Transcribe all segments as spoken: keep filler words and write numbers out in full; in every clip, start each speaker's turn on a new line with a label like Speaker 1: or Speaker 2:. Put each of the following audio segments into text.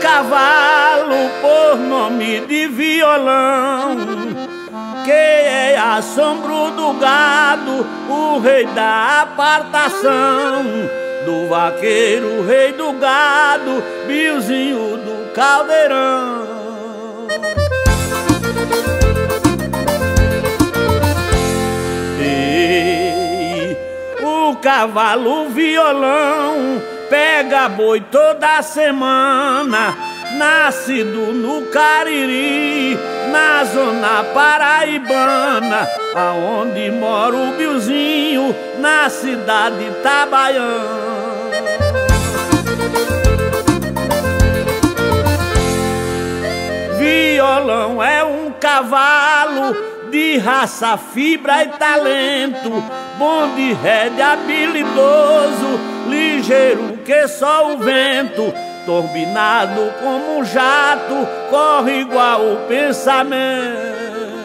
Speaker 1: cavalo por nome de Violão, que é assombro do gado, o rei da apartação, do vaqueiro, rei do gado, Biozinho do Caldeirão. Ei, o cavalo Violão pega boi toda semana, nascido no Cariri, na zona paraibana, aonde mora o Biozinho, na cidade de Itabaiana. Violão é um cavalo de raça, fibra e talento, bom de rédea, habilidoso, ligeiro que só o vento, turbinado como um jato, corre igual o pensamento.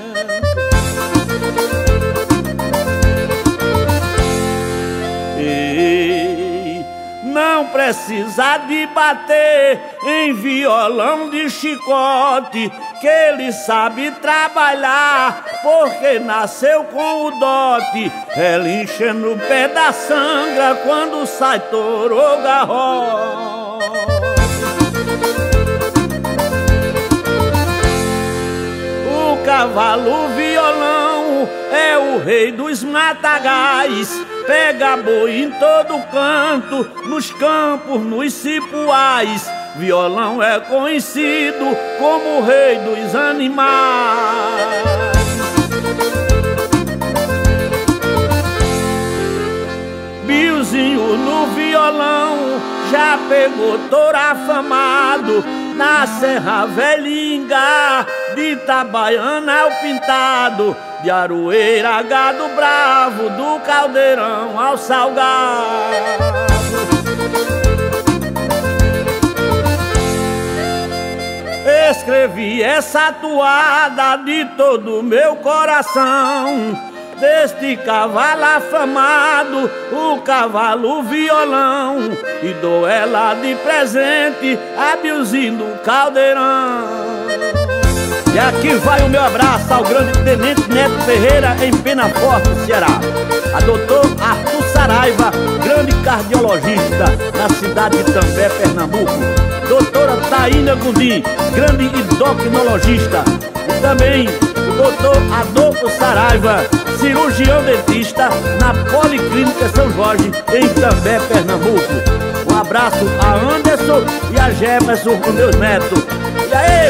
Speaker 1: Ei, não precisa de bater em violão de chicote, que ele sabe trabalhar, porque nasceu com o dote, relinchando o pé da sangra quando sai touro ou garrote. O cavalo Violão é o rei dos matagais, pega boi em todo canto, nos campos, nos cipuais. Violão é conhecido como o rei dos animais. Biozinho no violão já pegou touro afamado, na Serra Velhinga, de Itabaiana ao Pintado, de Aroeira, gado bravo, do Caldeirão ao Salgado. Escrevi essa toada de todo o meu coração, deste cavalo afamado, o cavalo Violão, e dou ela de presente a Biozinho do Caldeirão. E aqui vai o meu abraço ao grande Tenente Neto Ferreira, em Penaforte, Ceará. A doutor Arthur Saraiva, grande cardiologista, na cidade de També, Pernambuco. Doutora Taína Gundim, grande endocrinologista. E também o doutor Adolfo Saraiva, cirurgião dentista, na Policlínica São Jorge, em També, Pernambuco. Um abraço a Anderson e a Jefferson, com meus netos. E aí?